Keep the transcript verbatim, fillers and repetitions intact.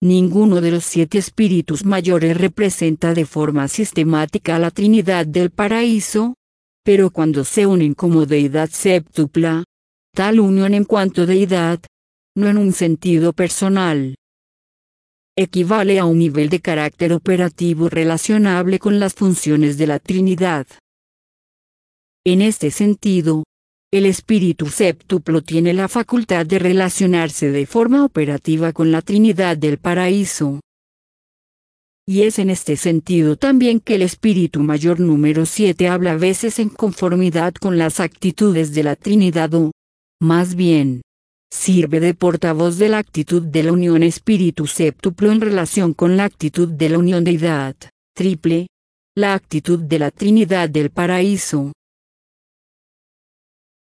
Ninguno de los siete espíritus mayores representa de forma sistemática a la Trinidad del Paraíso, pero cuando se unen como deidad séptupla, tal unión en cuanto deidad, no en un sentido personal, equivale a un nivel de carácter operativo relacionable con las funciones de la Trinidad. En este sentido, el espíritu séptuplo tiene la facultad de relacionarse de forma operativa con la Trinidad del Paraíso. Y es en este sentido también que el espíritu mayor número siete habla a veces en conformidad con las actitudes de la Trinidad o, más bien, sirve de portavoz de la actitud de la unión espíritu séptuplo en relación con la actitud de la unión deidad triple, la actitud de la Trinidad del Paraíso.